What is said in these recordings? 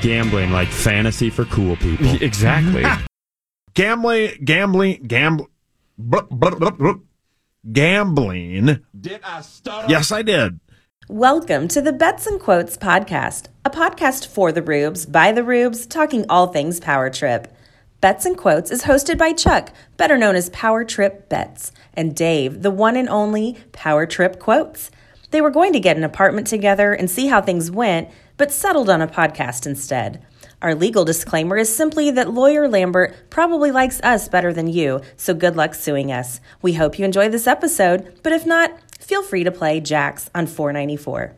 Gambling, like fantasy for cool people. Exactly. Gambling. Did I stutter? Yes, I did. Welcome to the Bets and Quotes podcast, a podcast for the rubes, by the rubes, talking all things Power Trip. Bets and Quotes is hosted by Chuck, better known as Power Trip Bets, and Dave, the one and only Power Trip Quotes. They were going to get an apartment together and see how things went, but settled on a podcast instead. Our legal disclaimer is simply that lawyer Lambert probably likes us better than you, so good luck suing us. We hope you enjoy this episode, but if not, feel free to play Jax on $4.94.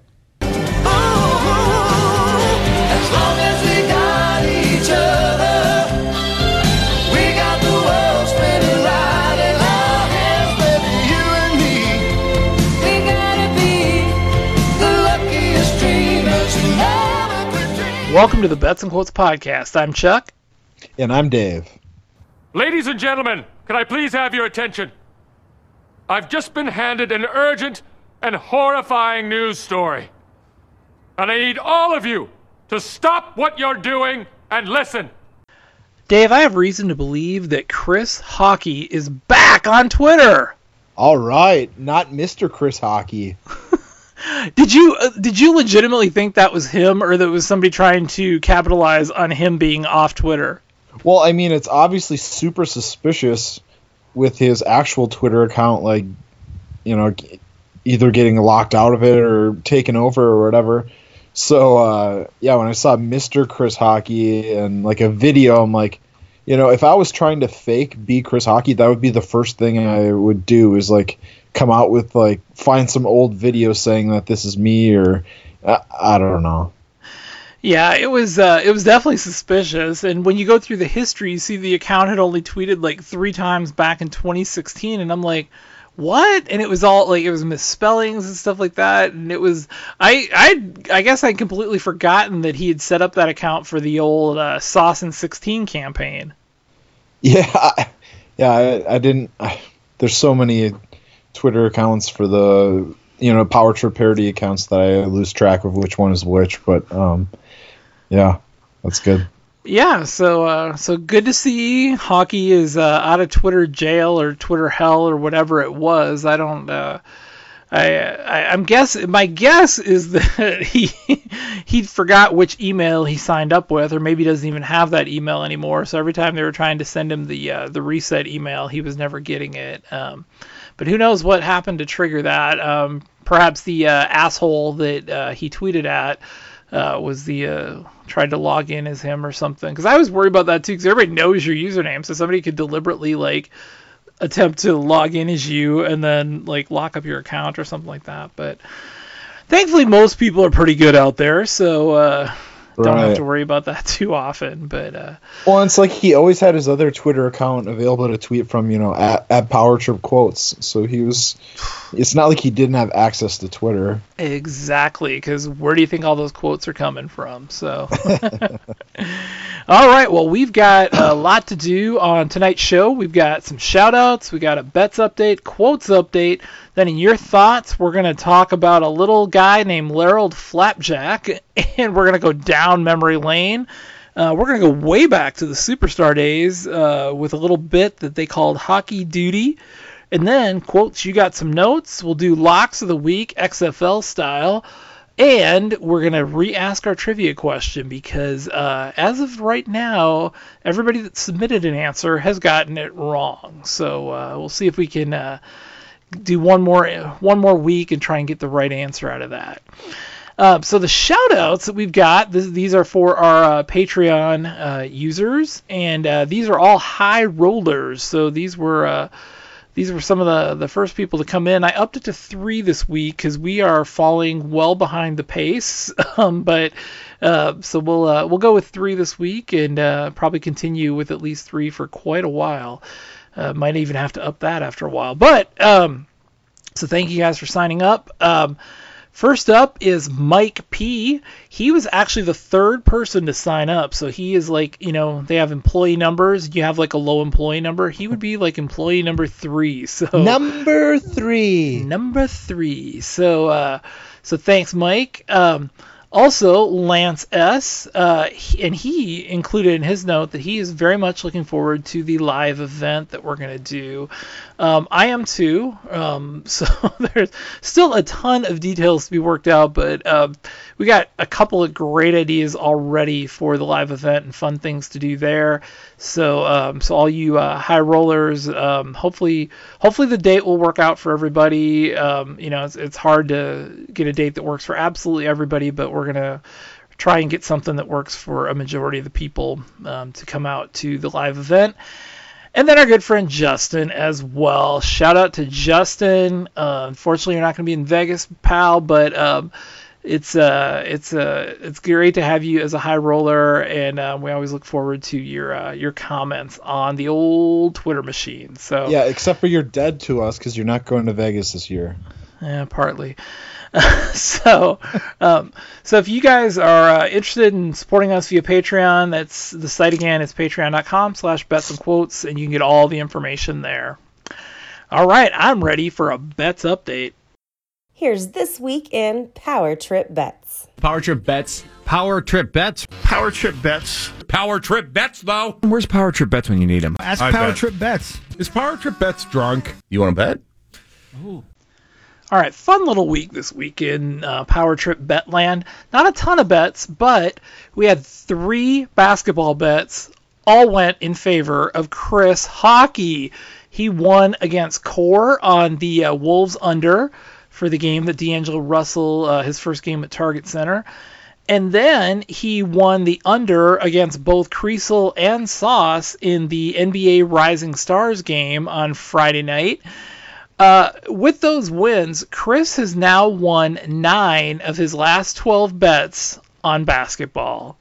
As long as we got each other, we got the world spinning right in our hands, baby, you and me. We gotta be the luckiest dreamers who never quit dreaming. Welcome to the Bets and Quotes podcast. I'm Chuck. And I'm Dave. Ladies and gentlemen, can I please have your attention? I've just been handed an urgent and horrifying news story. And I need all of you to stop what you're doing and listen. Dave, I have reason to believe that Chris Hockey is back on Twitter. All right, not Mr. Chris Hockey. Did you legitimately think that was him, or that was somebody trying to capitalize on him being off Twitter? Well, I mean, it's obviously super suspicious with his actual Twitter account, like, you know, either getting locked out of it or taken over or whatever. So, yeah, when I saw Mr. Chris Hockey and, like, a video, I'm like, you know, if I was trying to fake be Chris Hockey, that would be the first thing I would do is, like, come out with, like, find some old video saying that this is me or I don't know. Yeah, it was definitely suspicious. And when you go through the history, you see the account had only tweeted like 3 times back in 2016, and I'm like, what? And it was all like, it was misspellings and stuff like that. And it was, I guess I'd completely forgotten that he had set up that account for the old Sauce in 16 campaign. Yeah, I didn't. There's so many Twitter accounts for the, you know, Power Trip parody accounts that I lose track of which one is which, but yeah, that's good. Yeah, so good to see Hockey is out of Twitter jail or Twitter hell or whatever it was. I don't. I'm guessing. My guess is that he forgot which email he signed up with, or maybe doesn't even have that email anymore. So every time they were trying to send him the reset email, he was never getting it. But who knows what happened to trigger that? Perhaps the asshole that he tweeted at was the tried to log in as him or something. Because I was worried about that too, because everybody knows your username, so somebody could deliberately like attempt to log in as you and then like lock up your account or something like that. But thankfully, most people are pretty good out there, so don't have to worry about that too often. But well, it's like he always had his other Twitter account available to tweet from, you know, at Power Trip Quotes. So he was. It's not like he didn't have access to Twitter. Exactly, because where do you think all those quotes are coming from? So, all right. Well, we've got a lot to do on tonight's show. We've got some shout-outs. We got a bets update, quotes update. Then in your thoughts, we're going to talk about a little guy named Larold Flapjack, and we're going to go down memory lane. We're going to go way back to the Superstar days with a little bit that they called Hockey Duty. And then, quotes, you got some notes. We'll do locks of the week, XFL style. And we're going to re-ask our trivia question because as of right now, everybody that submitted an answer has gotten it wrong. So we'll see if we can do one more week and try and get the right answer out of that. So the shout-outs that we've got, these are for our Patreon users. And these are all high rollers. So these were some of the first people to come in. I upped it to 3 this week because we are falling well behind the pace. So we'll go with 3 this week and probably continue with at least 3 for quite a while. Might even have to up that after a while. But so thank you guys for signing up. First up is Mike P. He was actually the 3rd person to sign up. So he is like, you know, they have employee numbers. You have like a low employee number. He would be like employee number 3. So Number 3. So thanks, Mike. Also, Lance S., he included in his note that he is very much looking forward to the live event that we're going to do. I am too. So there's still a ton of details to be worked out, but we got a couple of great ideas already for the live event and fun things to do there. So all you high rollers, hopefully the date will work out for everybody. It's hard to get a date that works for absolutely everybody, but we're gonna try and get something that works for a majority of the people to come out to the live event. And then our good friend Justin as well. Shout out to Justin. Unfortunately, you're not going to be in Vegas, pal, but it's great to have you as a high roller, and we always look forward to your comments on the old Twitter machine. So yeah, except for you're dead to us because you're not going to Vegas this year. Yeah, partly. So if you guys are interested in supporting us via Patreon, that's the site again. It's patreon.com/betsandquotes, and you can get all the information there. All right, I'm ready for a bets update. Here's this week in Power Trip Bets. Power Trip Bets. Power Trip Bets. Power Trip Bets. Power Trip Bets, though. Where's Power Trip Bets when you need them? Ask I Power bet. Trip Bets. Is Power Trip Bets drunk? You want to bet? All right, fun little week this week in Power Trip Bet land. Not a ton of bets, but we had 3 basketball bets. All went in favor of Chris Hockey. He won against Core on the Wolves under for the game that D'Angelo Russell, his first game at Target Center. And then he won the under against both Creasel and Sauce in the NBA Rising Stars game on Friday night. With those wins, Chris has now won 9 of his last 12 bets on basketball.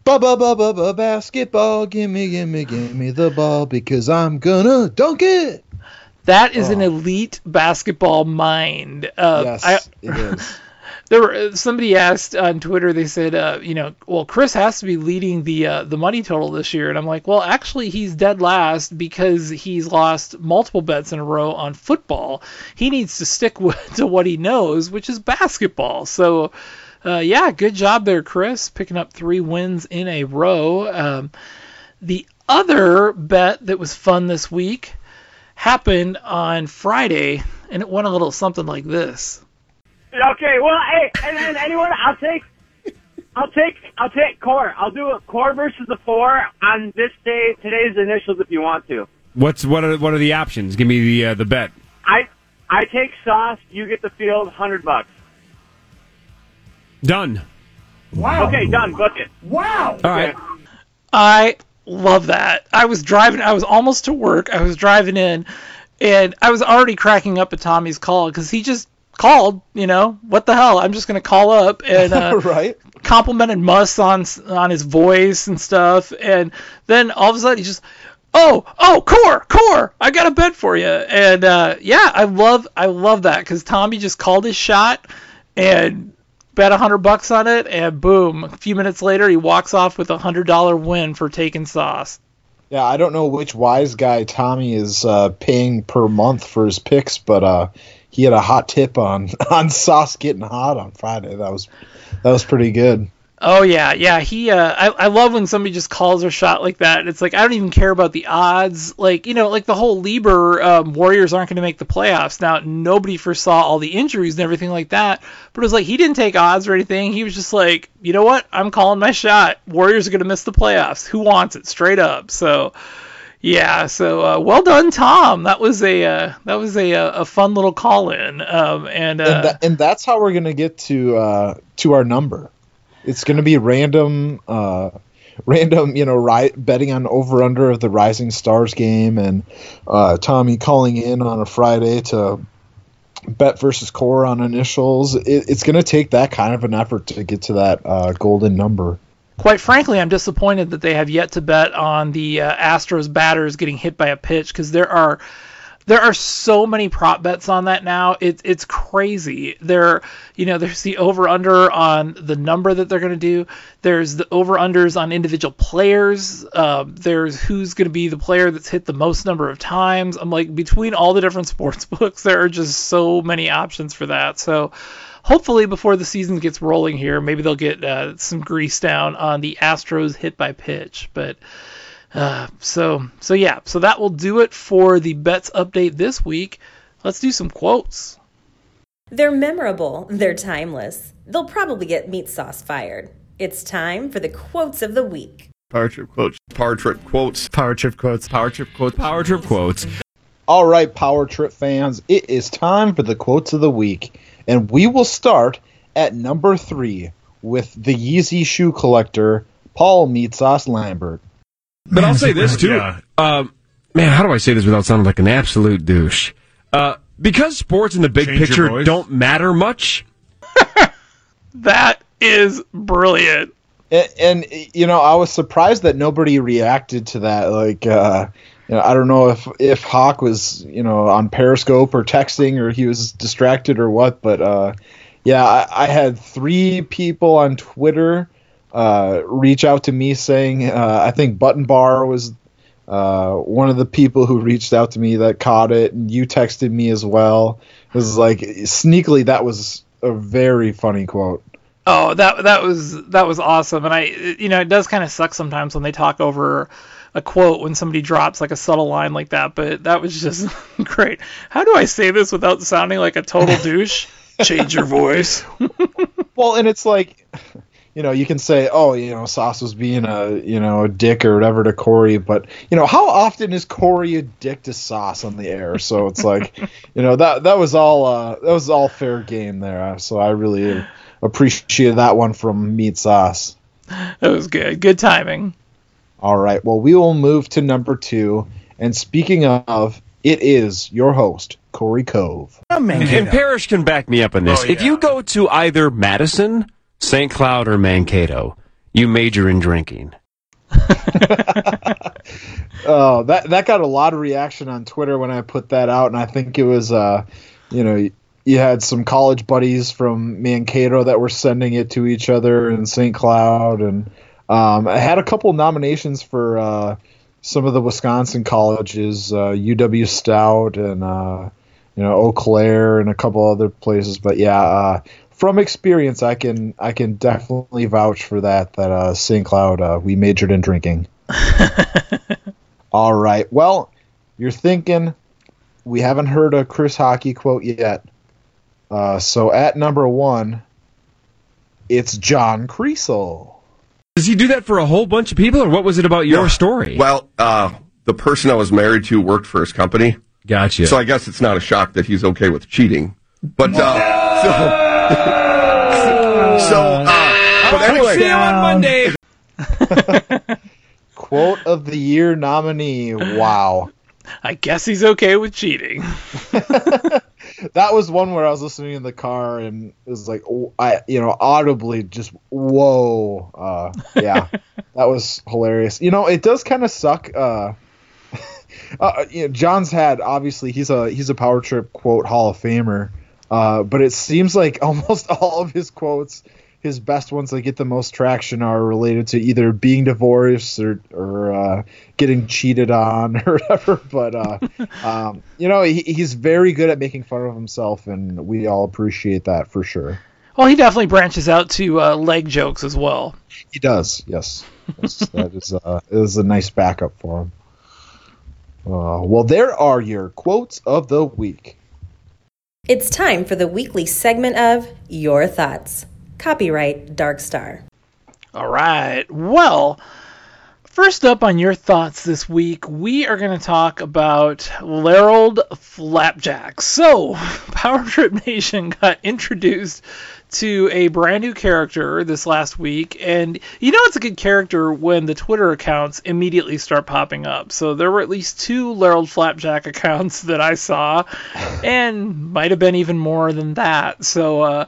Basketball, gimme the ball because I'm gonna dunk it. That is an elite basketball mind. Yes, it is. Somebody asked on Twitter, they said, well, Chris has to be leading the money total this year. And I'm like, well, actually, he's dead last because he's lost multiple bets in a row on football. He needs to stick to what he knows, which is basketball. So, good job there, Chris, picking up 3 wins in a row. The other bet that was fun this week happened on Friday, and it went a little something like this. Okay, well, hey, and anyone, I'll take Core. I'll do a Core versus the 4 on today's initials if you want to. What are the options? Give me the bet. I take Sauce. You get the field. $100. Done. Wow. Okay, done. Book it. Wow. All right. I love that. I was almost to work. I was driving in, and I was already cracking up at Tommy's call because he just called, what the hell? I'm just going to call up and Right. complimented Muss on his voice and stuff. And then all of a sudden he just, Core, I got a bet for you. And I love that because Tommy just called his shot and bet $100 on it, and boom, a few minutes later he walks off with $100 win for taking Sauce. Yeah, I don't know which wise guy Tommy is paying per month for his picks, but he had a hot tip on Sauce getting hot on Friday. That was pretty good. Oh yeah. He I love when somebody just calls their shot like that. It's like I don't even care about the odds. Like like the whole Lieber Warriors aren't going to make the playoffs. Now nobody foresaw all the injuries and everything like that, but it was like he didn't take odds or anything. He was just like, you know what? I'm calling my shot. Warriors are going to miss the playoffs. Who wants it? Straight up. So. Yeah, so well done, Tom. That was a fun little call in, and that's how we're gonna get to our number. It's gonna be random, betting on over under of the Rising Stars game, and Tommy calling in on a Friday to bet versus Core on initials. It's gonna take that kind of an effort to get to that golden number. Quite frankly, I'm disappointed that they have yet to bet on the Astros batters getting hit by a pitch because there are There are so many prop bets on that now. It's crazy. There's the over-under on the number that they're going to do. There's the over-unders on individual players. There's who's going to be the player that's hit the most number of times. I'm like, between all the different sports books, there are just so many options for that. So hopefully before the season gets rolling here, maybe they'll get some grease down on the Astros hit by pitch. But so that will do it for the bets update this week. Let's do some quotes. They're memorable. They're timeless. They'll probably get meat sauce fired. It's time for the quotes of the week. Power Trip quotes. Power Trip quotes. Power Trip quotes. Power Trip quotes. Power Trip quotes. All right, Power Trip fans, it is time for the quotes of the week. And we will start at number 3 with the Yeezy shoe collector, Paul Meat Sauce Lambert. But I'll say this, too. Yeah. Man, how do I say this without sounding like an absolute douche? Because sports in the big Change your picture voice. don't matter much. That is brilliant. And I was surprised that nobody reacted to that. Like, I don't know if Hawk was, on Periscope or texting or he was distracted or what. But, I had 3 people on Twitter reach out to me saying, I think Button Bar was one of the people who reached out to me that caught it, and you texted me as well. It was like, sneakily, that was a very funny quote. Oh, that was awesome. And it does kind of suck sometimes when they talk over a quote when somebody drops like a subtle line like that, but that was just great. How do I say this without sounding like a total douche? Change your voice. Well, and it's like, you can say, Sauce was being a dick or whatever to Corey, but how often is Corey a dick to Sauce on the air? So it's like, that was all fair game there. So I really appreciated that one from Meat Sauce. That was good. Good timing. All right. Well, we will move to number 2. And speaking of, it is your host, Corey Cove. And Parrish can back me up on this. Oh, yeah. If you go to either Madison, St. Cloud, or Mankato, you major in drinking. Oh, that got a lot of reaction on Twitter when I put that out, and I think it was, you had some college buddies from Mankato that were sending it to each other in St. Cloud, and I had a couple nominations for some of the Wisconsin colleges, UW Stout and Eau Claire and a couple other places. But from experience, I can definitely vouch for that St. Cloud we majored in drinking. All right. Well, you're thinking we haven't heard a Chris Hockey quote yet. So at number 1, it's John Creasel. Does he do that for a whole bunch of people, or what was it about your story? Well, the person I was married to worked for his company. Gotcha. So I guess it's not a shock that he's okay with cheating. But but anyway, See you on Monday. Quote of the year nominee. Wow. I guess he's okay with cheating. That was one where I was listening in the car and it was like, audibly just, whoa. That was hilarious. It does kind of suck. John's had, obviously, he's a Power Trip quote Hall of Famer. But it seems like almost all of his quotes, his best ones that get the most traction are related to either being divorced or getting cheated on or whatever. But, he's very good at making fun of himself, and we all appreciate that for sure. Well, he definitely branches out to leg jokes as well. He does, yes. That is a nice backup for him. Well, there are your quotes of the week. It's time for the weekly segment of Your Thoughts. Copyright Dark Star. All right. Well, first up on Your Thoughts this week, we are going to talk about Larold Flapjack. So, Power Trip Nation got introduced to a brand new character this last week, and it's a good character when the Twitter accounts immediately start popping up. So there were at least 2 Larold Flapjack accounts that I saw, and might have been even more than that. So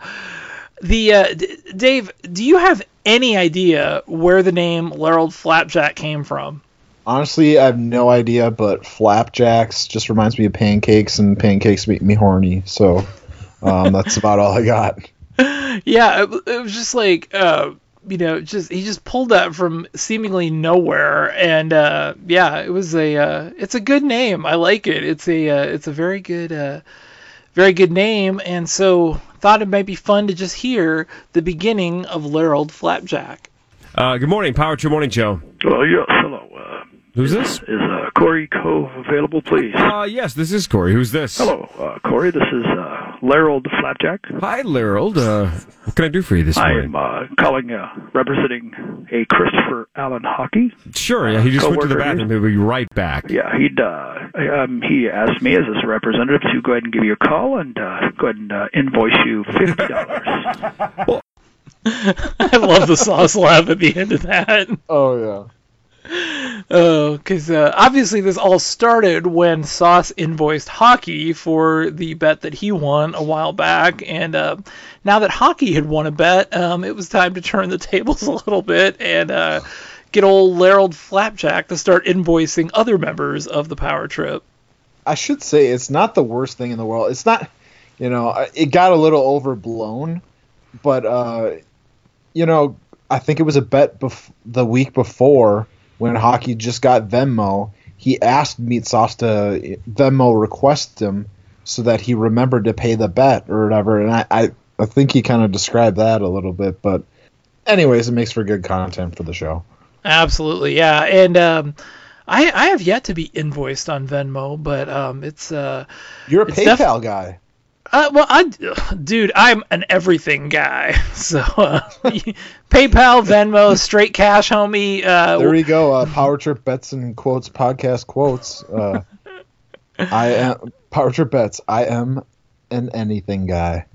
Dave, do you have any idea where the name Larold Flapjack came from? Honestly, I have no idea, but flapjacks just reminds me of pancakes, and pancakes make me horny. So that's about all I got. Yeah, it was just like, he just pulled that from seemingly nowhere, and yeah, it's a good name. I like it. It's a very good name, and so thought it might be fun to just hear the beginning of Larold Flapjack. Good morning, Power Trip Morning Show. Yes, hello. Who's this? Is Corey Cove available, please? Yes, this is Corey. Who's this? Hello, Corey. This is Larold Flapjack. Hi, Larold. What can I do for you this morning? I'm calling, representing a Christopher Allen Hockey. Sure, yeah, he just went to the bathroom. He'll be right back. Yeah, he asked me as his representative to go ahead and give you a call and go ahead and invoice you $50. Well, I love the sauce laugh at the end of that. Oh, yeah. Oh, because obviously this all started when Sauce invoiced Hockey for the bet that he won a while back, and now that Hockey had won a bet, it was time to turn the tables a little bit and get old Larold Flapjack to start invoicing other members of the Power Trip. I should say it's not the worst thing in the world. It's not, it got a little overblown, but, I think it was a bet the week before when Hockey just got Venmo. He asked Meat Sauce to Venmo request him so that he remembered to pay the bet or whatever, and I think he kind of described that a little bit, but anyways, it makes for good content for the show. Absolutely, yeah, and I have yet to be invoiced on Venmo, but it's you're a PayPal guy. Well, I'm an everything guy. So PayPal, Venmo, straight cash, homie. There you go. Power Trip Bets and Quotes podcast quotes. I am Power Trip Bets. I am an anything guy.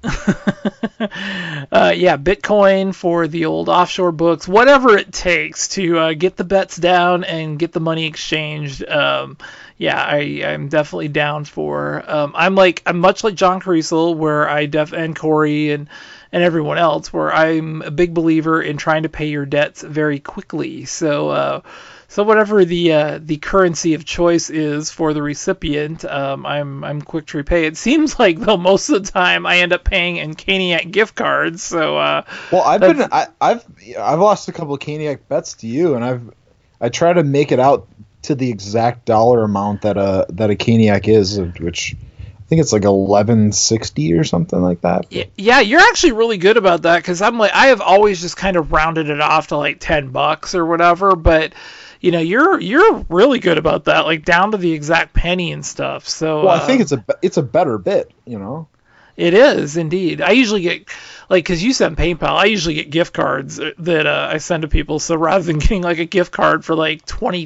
Yeah, Bitcoin for the old offshore books, whatever it takes to get the bets down and get the money exchanged. Yeah, I'm definitely down for. I'm much like John Cariso, where and Corey and everyone else, where I'm a big believer in trying to pay your debts very quickly. So whatever the currency of choice is for the recipient, I'm quick to repay. It seems like though most of the time I end up paying in Caniac gift cards. So well, I've lost a couple of Caniac bets to you, and I try to make it out to the exact dollar amount that a Caniac is, which I think it's like $11.60 or something like that. Yeah, you're actually really good about that, because I have always just kind of rounded it off to like $10 or whatever, but you're really good about that, like down to the exact penny and stuff. So well, I think it's a better bit, It is indeed. I usually get, because you send PayPal, I usually get gift cards that I send to people. So rather than getting like a gift card for like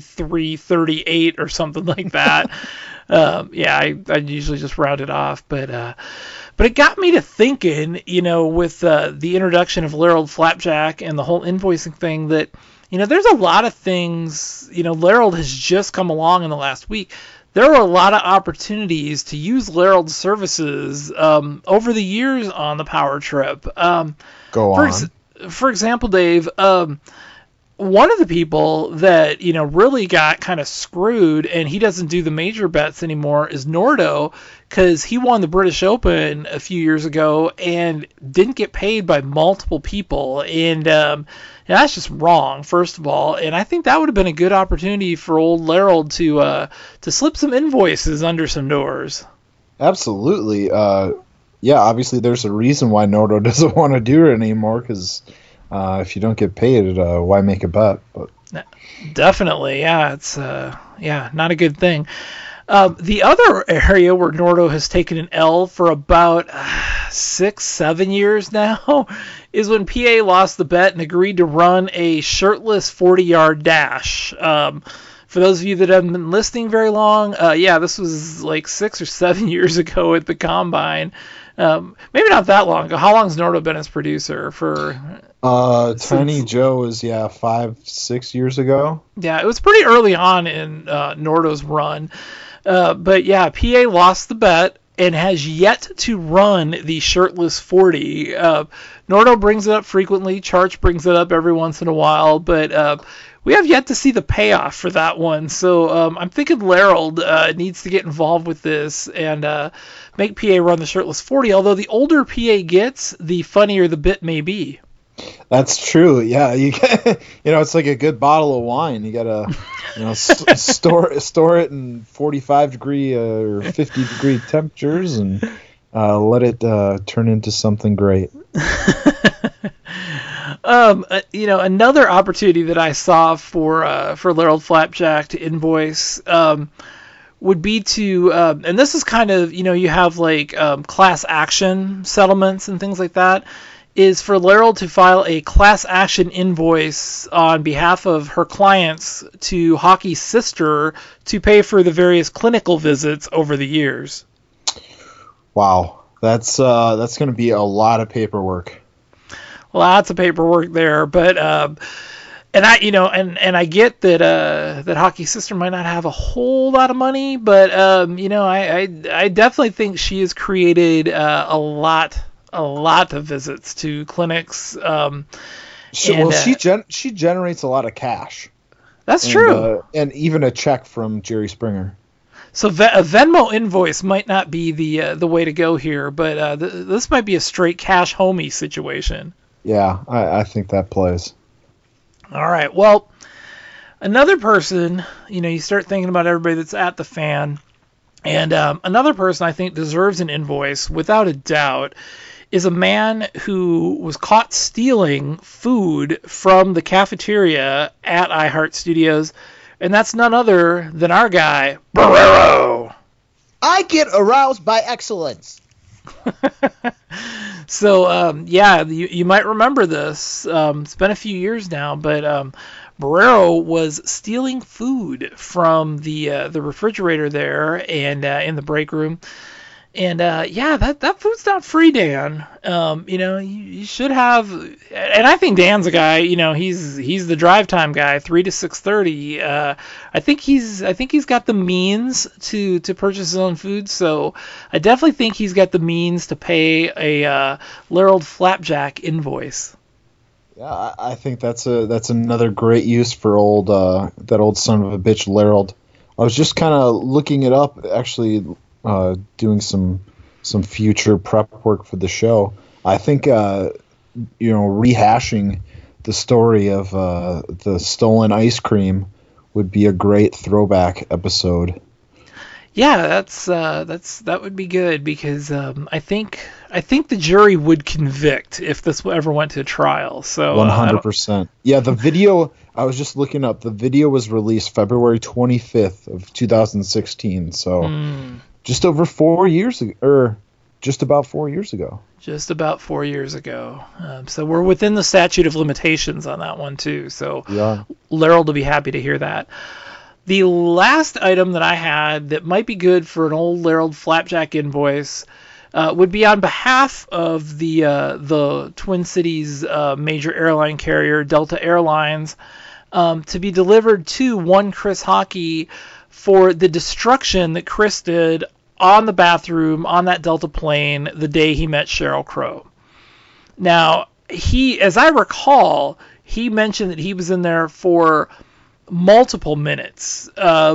$23.38 or something like that, yeah, I usually just round it off. But it got me to thinking, with the introduction of Larold Flapjack and the whole invoicing thing, that there's a lot of things. Larold has just come along in the last week. There are a lot of opportunities to use Larold's services over the years on the Power Trip. Go on. For example, Dave, one of the people that really got kind of screwed, and he doesn't do the major bets anymore, is Nordo, because he won the British Open a few years ago and didn't get paid by multiple people, and that's just wrong, first of all. And I think that would have been a good opportunity for old Larold to slip some invoices under some doors. Absolutely. Yeah, obviously there's a reason why Nordo doesn't want to do it anymore, because if you don't get paid, why make a bet? But definitely, yeah, it's not a good thing. The other area where Nordo has taken an L for about 6-7 years now is when PA lost the bet and agreed to run a shirtless 40-yard dash. For those of you that haven't been listening very long, this was like 6 or 7 years ago at the Combine. Maybe not that long ago. How long's Nordo been as producer? For Tiny Joe is 5-6 years ago. Yeah, it was pretty early on in Nordo's run. But yeah, PA lost the bet and has yet to run the shirtless 40. Nordo brings it up frequently. Charch brings it up every once in a while. But we have yet to see the payoff for that one. So I'm thinking Larold needs to get involved with this and make PA run the shirtless 40. Although the older PA gets, the funnier the bit may be. That's true. Yeah, it's like a good bottle of wine. You gotta, store it in 45 degree or 50 degree temperatures and let it turn into something great. Another opportunity that I saw for Larold Flapjack to invoice would be to, and this is kind of, you have like class action settlements and things like that, is for Larold to file a class action invoice on behalf of her clients to Hockey's sister to pay for the various clinical visits over the years. Wow, that's going to be a lot of paperwork. Lots of paperwork there, but and I get that Hockey's sister might not have a whole lot of money, but I definitely think she has created a lot of visits to clinics. She generates a lot of cash. That's true, and even a check from Jerry Springer. So a Venmo invoice might not be the way to go here, but this might be a straight cash homie situation. Yeah, I think that plays. All right. Well, another person, you start thinking about everybody that's at the fan, and another person I think deserves an invoice without a doubt is a man who was caught stealing food from the cafeteria at iHeart Studios, and that's none other than our guy, Barrero. I get aroused by excellence. So, you might remember this. It's been a few years now, but Barrero was stealing food from the refrigerator there and in the break room. And that food's not free, Dan. You should have, and I think Dan's a guy. He's the drive time guy, 3 to 6:30. I think he's got the means to purchase his own food. So I definitely think he's got the means to pay a Larold Flapjack invoice. Yeah, I think that's another great use for that old son of a bitch Larold. I was just kind of looking it up, actually. Doing some future prep work for the show. I think rehashing the story of the stolen ice cream would be a great throwback episode. Yeah, that would be good because I think the jury would convict if this ever went to trial. So 100%. Yeah, the video I was just looking up. The video was released February 25th of 2016. So. Just over 4 years ago, or just about 4 years ago. Just about 4 years ago. So we're within the statute of limitations on that one, too. So yeah. Larold will be happy to hear that. The last item that I had that might be good for an old Larold Flapjack invoice would be on behalf of the Twin Cities major airline carrier, Delta Airlines, to be delivered to one Chris Hockey for the destruction that Chris did on the bathroom on that Delta plane the day he met Sheryl Crow. Now, as I recall, he mentioned that he was in there for multiple minutes,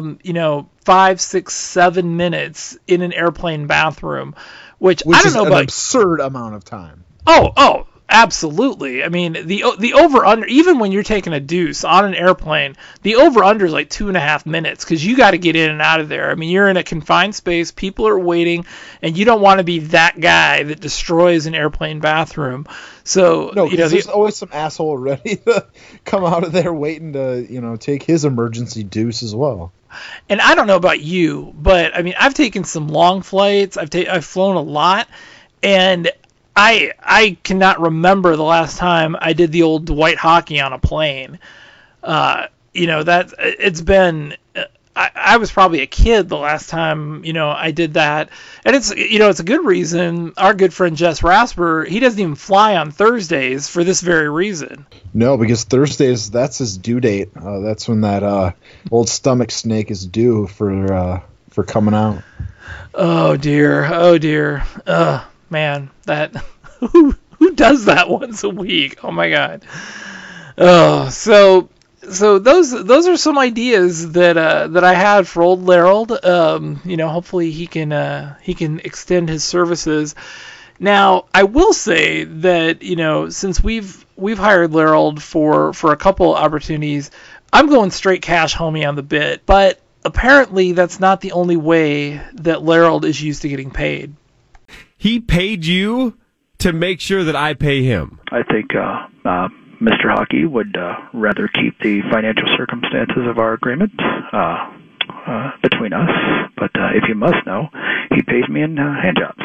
5, 6, 7 minutes in an airplane bathroom, which I don't know about. An absurd amount of time. Oh, absolutely. I mean, the over-under, even when you're taking a deuce on an airplane, the over-under is like 2.5 minutes because you got to get in and out of there. I mean, you're in a confined space, people are waiting, and you don't want to be that guy that destroys an airplane bathroom. So, no, there's always some asshole ready to come out of there waiting to, take his emergency deuce as well. And I don't know about you, but I mean, I've taken some long flights. I've flown a lot, and I cannot remember the last time I did the old Dwight Hockey on a plane. That it's been. I was probably a kid the last time I did that, and it's a good reason. Our good friend Jess Rasper, he doesn't even fly on Thursdays for this very reason. No, because Thursdays, that's his due date. That's when that old stomach snake is due for coming out. Oh dear. Man, that who does that once a week? Oh my God. Oh, so so those are some ideas that I had for old Larold. Hopefully he can extend his services. Now, I will say that, since we've hired Larold for a couple opportunities, I'm going straight cash homie on the bit, but apparently that's not the only way that Larold is used to getting paid. He paid you to make sure that I pay him. I think Mr. Hockey would rather keep the financial circumstances of our agreement between us, but if you must know, he pays me in hand jobs.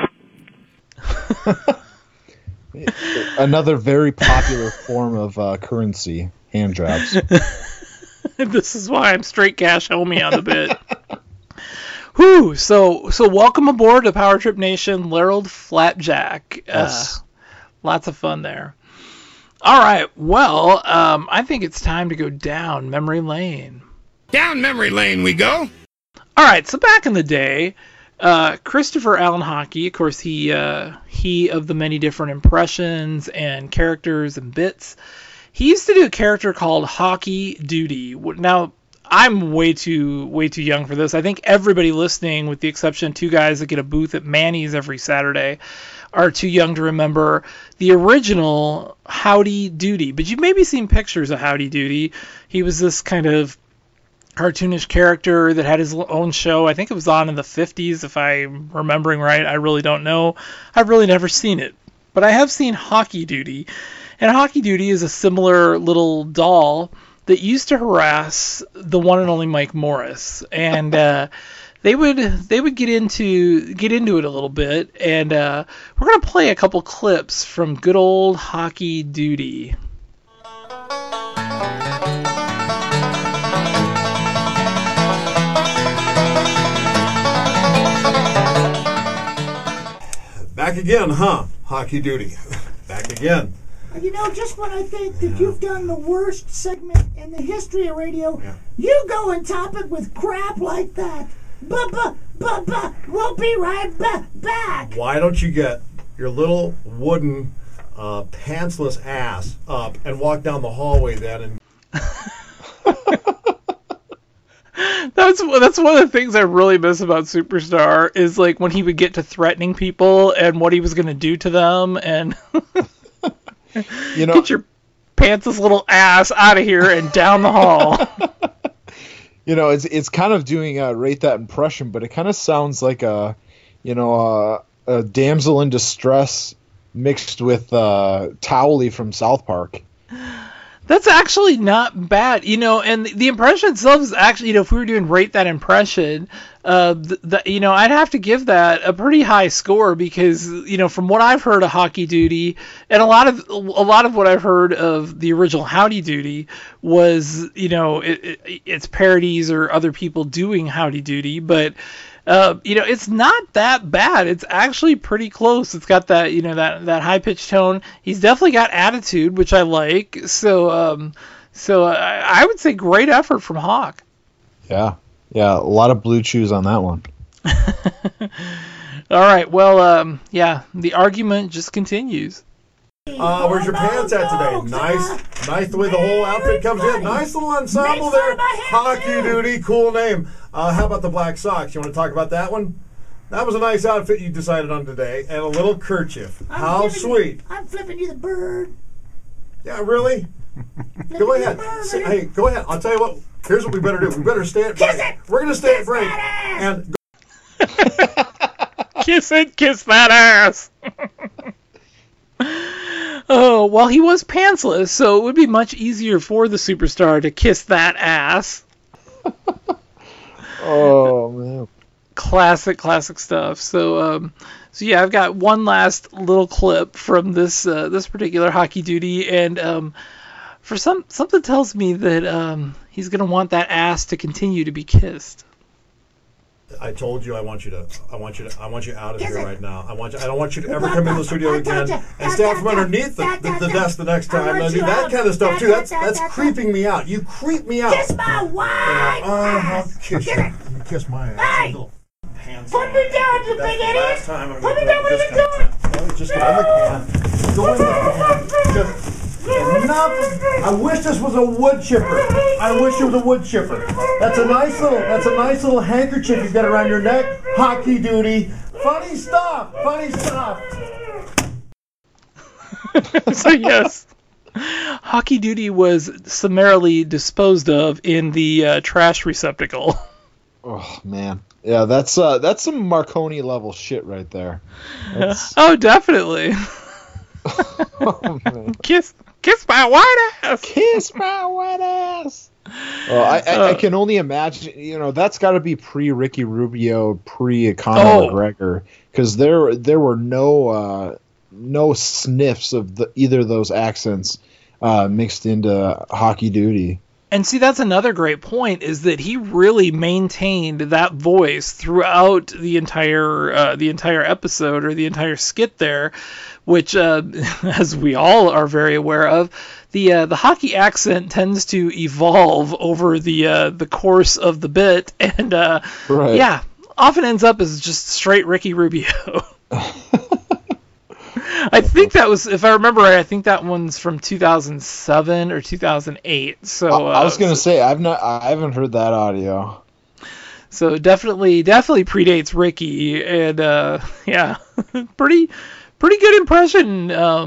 Another very popular form of currency, hand jobs. This is why I'm straight cash homie on the bit. Whew, so welcome aboard to Power Trip Nation, Larold Flapjack. Yes. Lots of fun there. All right, well, I think it's time to go down memory lane. Down memory lane we go. All right, so back in the day, Christopher Allen Hockey, of course, he of the many different impressions and characters and bits, he used to do a character called Hockey Duty. Now, I'm way too young for this. I think everybody listening, with the exception of two guys that get a booth at Manny's every Saturday, are too young to remember the original Howdy Doody. But you've maybe seen pictures of Howdy Doody. He was this kind of cartoonish character that had his own show. I think it was on in the 50s, if I'm remembering right. I really don't know. I've really never seen it. But I have seen Hockey Doody. And Hockey Doody is a similar little doll that used to harass the one and only Mike Morris. And they would get into it a little bit. And we're going to play a couple clips from good old Hockey Doody. Back again, huh? Hockey Doody. Back again. Just when I think that you've done the worst segment in the history of radio, you go and top it with crap like that. We'll be right back. Why don't you get your little wooden pantsless ass up and walk down the hallway then and... That's one of the things I really miss about Superstar is like when he would get to threatening people and what he was going to do to them, and get your pantsless little ass out of here and down the hall. It's kind of doing rate that impression, but it kind of sounds like a damsel in distress mixed with Towley from South Park. That's actually not bad, and the impression itself is actually, if we were doing rate that impression, I'd have to give that a pretty high score because, from what I've heard of Hockey Doody and a lot of what I've heard of the original Howdy Doody was, it's parodies or other people doing Howdy Doody, but it's not that bad. It's actually pretty close. It's got that, that high pitched tone. He's definitely got attitude, which I like. So I would say great effort from Hawk. Yeah. A lot of blue chews on that one. All right. Well, the argument just continues. Where's your pants at today? Nice the way the whole outfit comes in. Nice little ensemble there. Hockey Doody, cool name. How about the black socks? You want to talk about that one? That was a nice outfit you decided on today, and a little kerchief. How sweet. I'm flipping you the bird. Yeah, really? Go ahead. Hey, go ahead. I'll tell you what. Here's what we better do. We better stay at break. We're going to stay at break. And kiss that ass. Oh, well, he was pantsless, so it would be much easier for the Superstar to kiss that ass. Oh, man. Classic stuff. So yeah, I've got one last little clip from this particular Hockey Doody, and for something tells me that he's gonna want that ass to continue to be kissed. I told you I want you out of here right now. I don't want you to ever come in the studio again and stand from underneath the desk the next time and do that kind of stuff too. That's creeping me out. You creep me out. Kiss my wife. I'll kiss you. You kiss my ass. Hey! Put me down, you big idiot! Put me down, what are you doing? Just go in the can. Go in the can. Enough. I wish this was a wood chipper. I wish it was a wood chipper. That's a nice little handkerchief you've got around your neck. Hockey duty. Funny stuff. Funny stuff. So yes, Hockey Duty was summarily disposed of in the trash receptacle. Oh man, yeah, that's some Marconi level shit right there. Oh, definitely. Oh, man. Kiss my white ass. Kiss my white ass. Well, I can only imagine. You know, that's got to be pre Ricky Rubio, pre Conor McGregor, because there were no sniffs of either of those accents mixed into Hockey Duty. And see, that's another great point, is that he really maintained that voice throughout the entire episode, or the entire skit there, which, as we all are very aware of, the hockey accent tends to evolve over the course of the bit, and right. Yeah, often ends up as just straight Ricky Rubio. I think that was, if I remember right, I think that one's from 2007 or 2008. So I was gonna say I haven't heard that audio. So definitely predates Ricky, and yeah, pretty good impression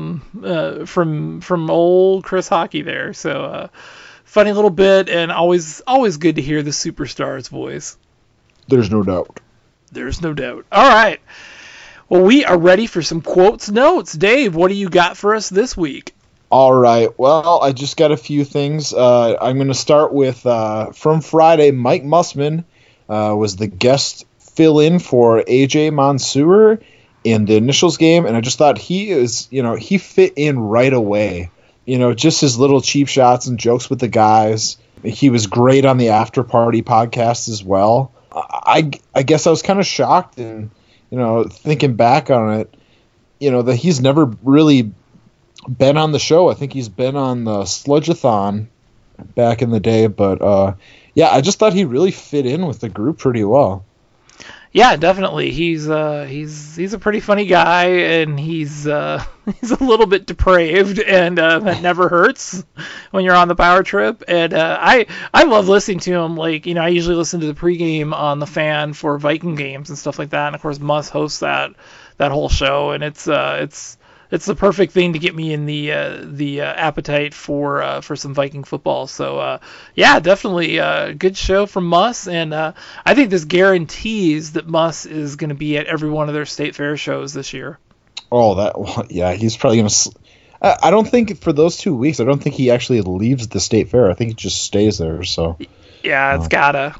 from old Chris Hockey there. So funny little bit, and always good to hear the superstar's voice. There's no doubt. There's no doubt. All right. Well, we are ready for some quotes notes. Dave, what do you got for us this week? All right. Well, I just got a few things. I'm going to start with, from Friday, Mike Mussman was the guest fill-in for AJ Mansour in the Initials game, and I just thought he fit in right away. You know, just his little cheap shots and jokes with the guys. He was great on the After Party podcast as well. I guess I was kind of shocked, and you know, thinking back on it, you know, that he's never really been on the show. I think he's been on the Sludgeathon back in the day, but yeah, I just thought he really fit in with the group pretty well. Yeah, definitely. He's a pretty funny guy, and he's a little bit depraved, and that never hurts when you're on the power trip. And I love listening to him. Like, you know, I usually listen to the pregame on the Fan for Viking games and stuff like that. And of course, Muss hosts that whole show, and it's the perfect thing to get me in the appetite for some Viking football. So yeah, definitely a good show from Muss, and I think this guarantees that Muss is going to be at every one of their state fair shows this year. Oh, yeah, he's probably going to. I don't think for those 2 weeks, I don't think he actually leaves the state fair. I think he just stays there. So yeah, it's gotta.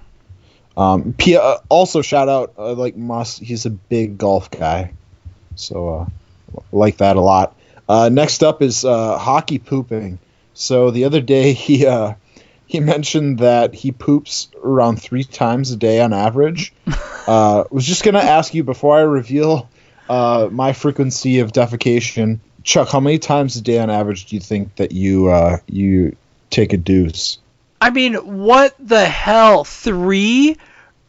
Also, shout out like Muss. He's a big golf guy, so. Like that a lot. Next up is hockey pooping. So the other day he mentioned that he poops around 3 times a day on average. Was just gonna ask you before I reveal my frequency of defecation, Chuck, how many times a day on average do you think that you take a deuce? I mean, what the hell? 3?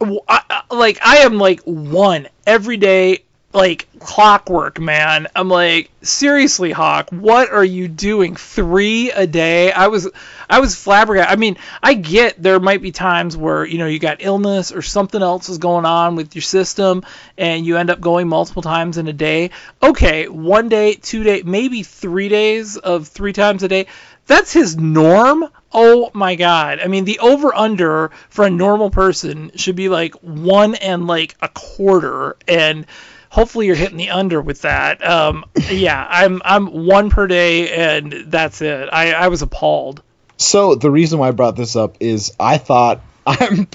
I am like 1 every day. Like clockwork, man. I'm like, seriously, Hawk, what are you doing? 3 a day? I was flabbergasted. I mean, I get there might be times where, you know, you got illness or something else is going on with your system and you end up going multiple times in a day. Okay, 1 day, 2 days, maybe 3 days of 3 times a day. That's his norm? Oh my God. I mean, the over-under for a normal person should be like 1 1/4, and hopefully you're hitting the under with that. Yeah, I'm 1 per day, and that's it. I was appalled. So the reason why I brought this up is I thought I'm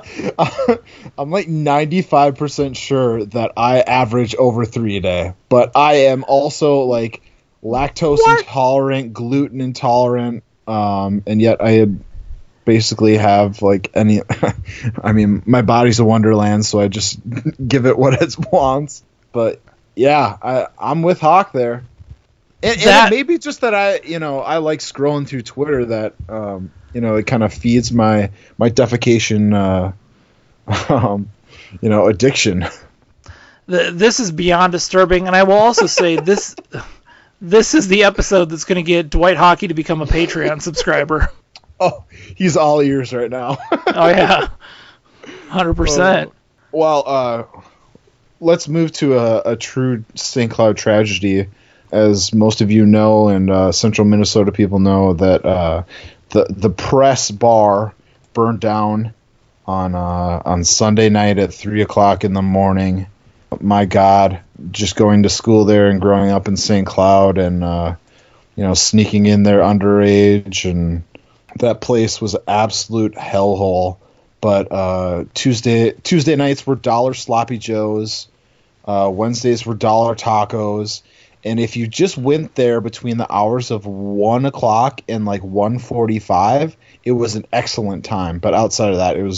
like 95% sure that I average over 3 a day, but I am also like lactose intolerant, gluten intolerant, and yet I basically have like any. I mean, my body's a wonderland, so I just give it what it wants. But yeah, I'm with Hawk there. And it may be just that I like scrolling through Twitter that it kind of feeds my defecation addiction. This is beyond disturbing, and I will also say this This is the episode that's going to get Dwight Hockey to become a Patreon subscriber. Oh, he's all ears right now. Oh, yeah. 100%. Well, let's move to a true St. Cloud tragedy. As most of you know, and central Minnesota people know, that the press bar burned down on Sunday night at 3 o'clock in the morning. My God, just going to school there and growing up in St. Cloud and sneaking in there underage, and that place was an absolute hellhole. But Tuesday nights were $1 sloppy joes. Wednesdays were $1 tacos. And if you just went there between the hours of 1 o'clock and like 1:45, it was an excellent time. But outside of that, it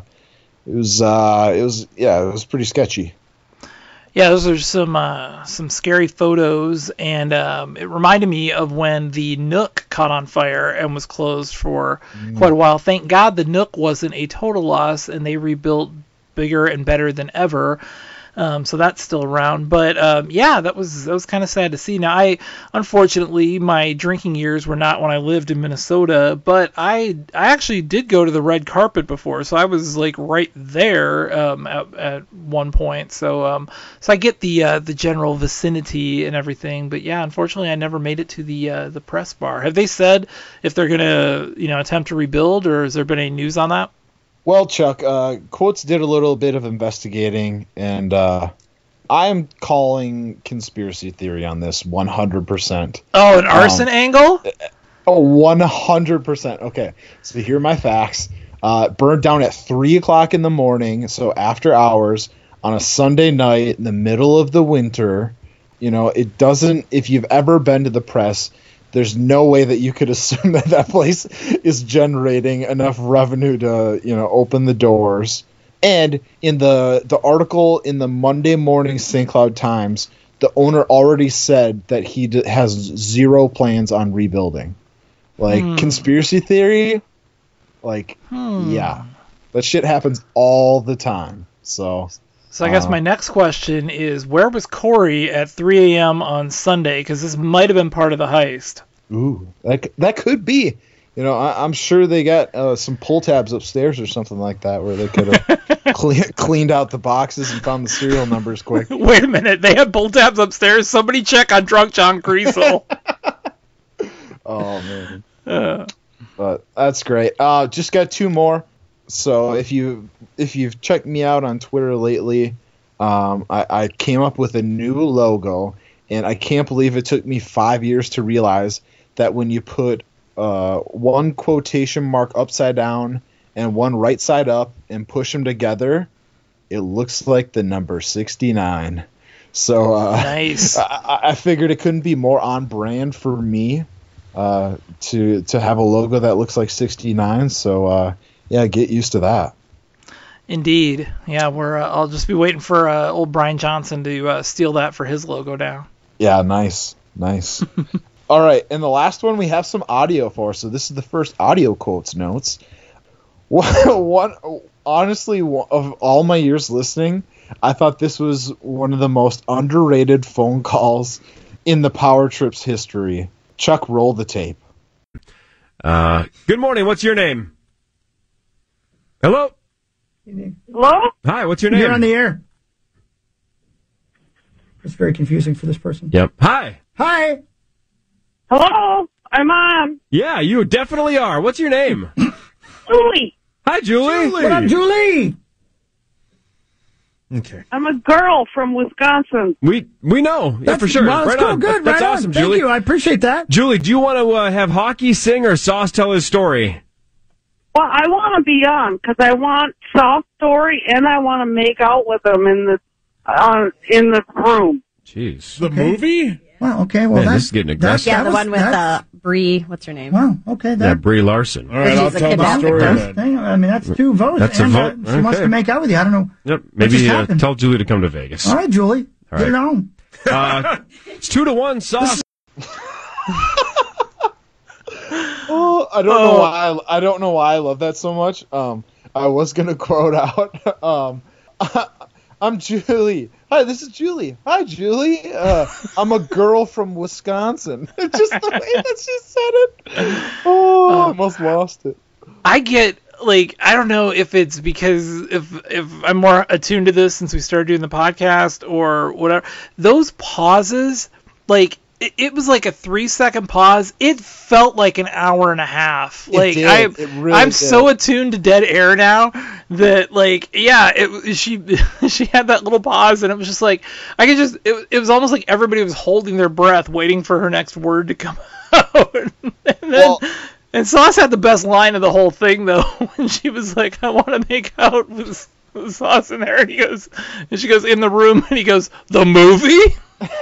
was pretty sketchy. Yeah, those are some scary photos, and it reminded me of when the Nook caught on fire and was closed for quite a while. Thank God the Nook wasn't a total loss, and they rebuilt bigger and better than ever. So that's still around. But that was kind of sad to see. Now, unfortunately, my drinking years were not when I lived in Minnesota, but I actually did go to the red carpet before, so I was like right there at one point. So I get the general vicinity and everything. But yeah, unfortunately, I never made it to the press bar. Have they said if they're gonna attempt to rebuild, or has there been any news on that? Well, Chuck, Quotes did a little bit of investigating, and I'm calling conspiracy theory on this 100%. Oh, an arson angle? Oh, 100%. Okay, so here are my facts. Burned down at 3 o'clock in the morning, so after hours, on a Sunday night in the middle of the winter. It doesn't, if you've ever been to the press, there's no way that you could assume that place is generating enough revenue to, open the doors. And in the article in the Monday morning St. Cloud Times, the owner already said that he has zero plans on rebuilding. Conspiracy theory, yeah, that shit happens all the time. So I guess my next question is, where was Corey at 3 a.m. on Sunday? Because this might have been part of the heist. Ooh, that could be. I'm sure they got some pull tabs upstairs or something like that, where they could have cleaned out the boxes and found the serial numbers quick. Wait a minute, they had pull tabs upstairs? Somebody check on Drunk John Creasel. Oh, man. But that's great. Just got two more. So if you've checked me out on Twitter lately, I came up with a new logo, and I can't believe it took me 5 years to realize that when you put one quotation mark upside down and one right side up and push them together, it looks like the number 69. So nice. I figured it couldn't be more on brand for me to have a logo that looks like 69. So yeah, get used to that. Indeed. Yeah, I'll just be waiting for old Brian Johnson to steal that for his logo now. Yeah, nice. All right, and the last one we have some audio for. So this is the first audio quotes notes. Honestly, of all my years listening, I thought this was one of the most underrated phone calls in the Power Trips history. Chuck, roll the tape. Good morning. What's your name? Hello? Hello? Hi, what's your name? You're on the air. It's very confusing for this person. Yep. Hi. Hi. Hello? I'm on. Yeah, you definitely are. What's your name? Julie. Hi, Julie. What up, Julie? Okay. I'm a girl from Wisconsin. We know. Yeah, for sure. Well, right cool. on. Good. That's right awesome, on. Julie. Thank you. I appreciate that. Julie, do you want to have Hockey sing or Sauce tell his story? Well, I want to be on because I want Soft Story and I want to make out with them in the room. Jeez. The movie? Well, okay. Well, Man, this is getting aggressive. Yeah, the one with Brie. What's her name? Well, okay. Yeah, Brie Larson. All right, I'll tell the story then. I mean, that's two votes. That's a vote. She wants to make out with you. I don't know. Yep. Maybe tell Julie to come to Vegas. All right, Julie. All Get right. it on. It's 2-1, Sauce. Oh, I don't know why I love that so much. I was gonna quote out. I'm Julie. Hi, this is Julie. Hi, Julie. I'm a girl from Wisconsin. Just the way that she said it. Oh, I almost lost it. I get, like, I don't know if it's because if I'm more attuned to this since we started doing the podcast or whatever. Those pauses, like, it was like a 3-second pause. It felt like an hour and a half. Like I'm so attuned to dead air now that, like, yeah, she had that little pause and it was just like I could just it was almost like everybody was holding their breath waiting for her next word to come out. And Sauce had the best line of the whole thing though when she was like, I want to make out with Sauce in there, and she goes in the room and he goes, the movie?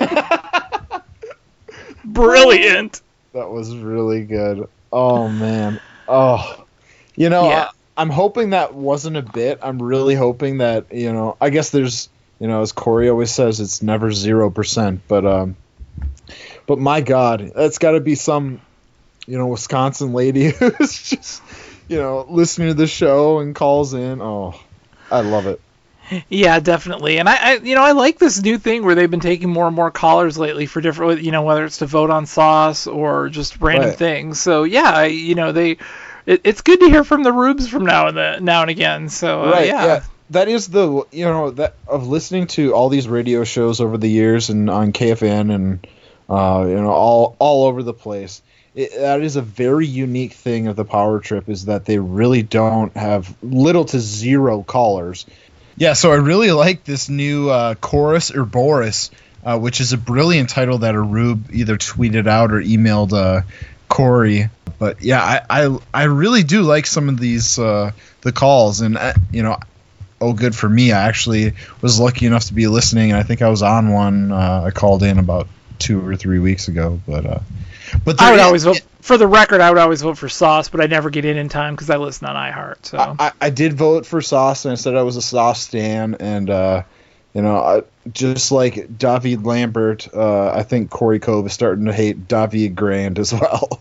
Brilliant. That was really good. Oh, man. Oh. You know, Yeah. I'm hoping that wasn't a bit. I'm really hoping that, you know, I guess there's, you know, as Corey always says, it's never 0%. But my God, that's got to be some, you know, Wisconsin lady who's just, you know, listening to the show and calls in. Oh, I love it. Yeah, definitely. And I like this new thing where they've been taking more and more callers lately for different, you know, whether it's to vote on Sauce or just random things. So yeah, it's good to hear from the Rubes from now and again. So yeah. That is the, you know, that of listening to all these radio shows over the years and on KFN and you know, all over the place. That is a very unique thing of the Power Trip, is that they really don't have little to zero callers. Yeah, so I really like this new Chorus or Boris, which is a brilliant title that a Rube either tweeted out or emailed Corey. But yeah, I really do like some of these the calls, and you know, oh, good for me. I actually was lucky enough to be listening, and I think I was on one. I called in about 2 or 3 weeks ago, but I would always vote for the record. I would always vote for Sauce, but I never get in time because I listen on iHeart. So I did vote for Sauce, and I said I was a Sauce stan, and you know, just like David Lambert, I think Corey Cove is starting to hate David Grand as well.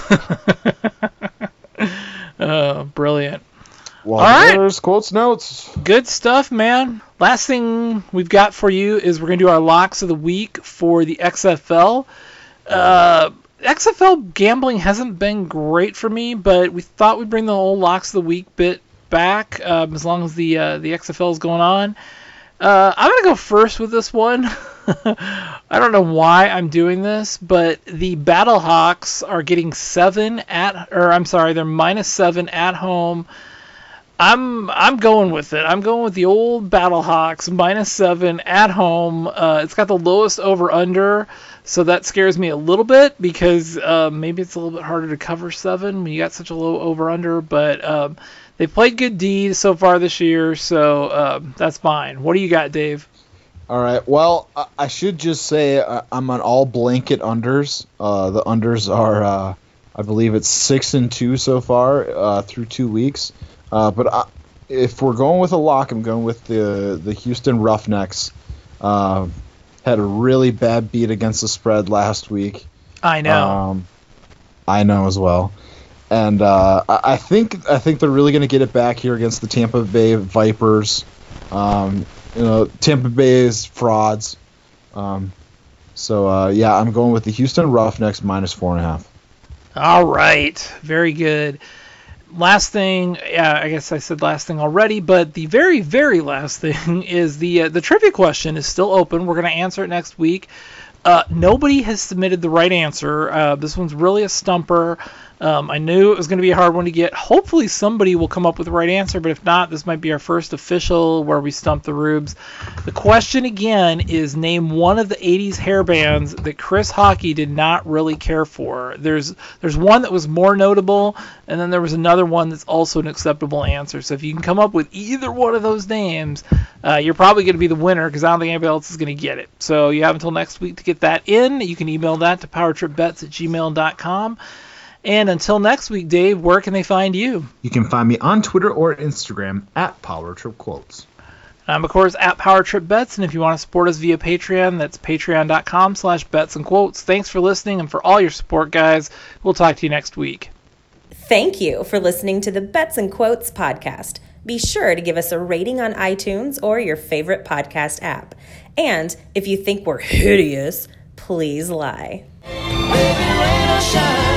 Brilliant. Well, all right, there's quotes notes. Good stuff, man. Last thing we've got for you is we're gonna do our locks of the week for the XFL. XFL gambling hasn't been great for me, but we thought we'd bring the whole locks of the week bit back as long as the XFL is going on. I'm gonna go first with this one. I don't know why I'm doing this, but the Battlehawks are getting they're -7 at home. I'm going with it. I'm going with the old Battlehawks -7 at home. It's got the lowest over/under, so that scares me a little bit because maybe it's a little bit harder to cover 7 when you got such a low over/under. But they played good D so far this year, so that's fine. What do you got, Dave? All right. Well, I should just say I'm on all blanket unders. The unders are, I believe it's 6-2 so far through 2 weeks. But if we're going with a lock, I'm going with the Houston Roughnecks. Had a really bad beat against the spread last week. I know. I know as well. And I think they're really going to get it back here against the Tampa Bay Vipers. You know, Tampa Bay is frauds. So yeah, I'm going with the Houston Roughnecks -4.5. All right. Very good. Last thing, I guess I said last thing already, but the very, very last thing is the trivia question is still open. We're going to answer it next week. Nobody has submitted the right answer. This one's really a stumper. I knew it was going to be a hard one to get. Hopefully somebody will come up with the right answer, but if not, this might be our first official where we stump the Rubes. The question again is name one of the 80s hair bands that Chris Hockey did not really care for. There's one that was more notable, and then there was another one that's also an acceptable answer. So if you can come up with either one of those names, you're probably going to be the winner because I don't think anybody else is going to get it. So you have until next week to get that in. You can email that to powertripbets@gmail.com. And until next week, Dave, where can they find you? You can find me on Twitter or Instagram @PowerTripQuotes. I'm, of course, @PowerTripBets, and if you want to support us via Patreon, that's patreon.com/betsandquotes. Thanks for listening and for all your support, guys. We'll talk to you next week. Thank you for listening to the Bets and Quotes podcast. Be sure to give us a rating on iTunes or your favorite podcast app. And if you think we're hideous, please lie. Baby, rain or shine.